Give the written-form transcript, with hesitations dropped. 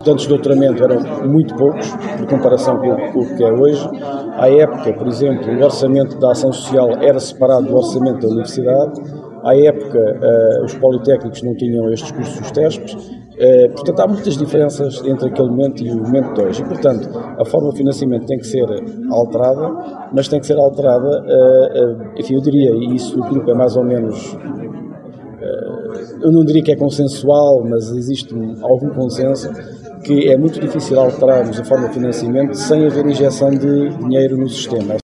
estudantes de doutoramento eram muito poucos, por comparação com o que é hoje. À época, por exemplo, o orçamento da ação social era separado do orçamento da universidade. À época, os politécnicos não tinham estes cursos dos TESPs. Portanto, há muitas diferenças entre aquele momento e o momento de hoje. E, portanto, a forma de financiamento tem que ser alterada, mas tem que ser alterada, enfim, eu diria, e isso no grupo é mais ou menos, eu não diria que é consensual, mas existe algum consenso, que é muito difícil alterarmos a forma de financiamento sem haver injeção de dinheiro no sistema.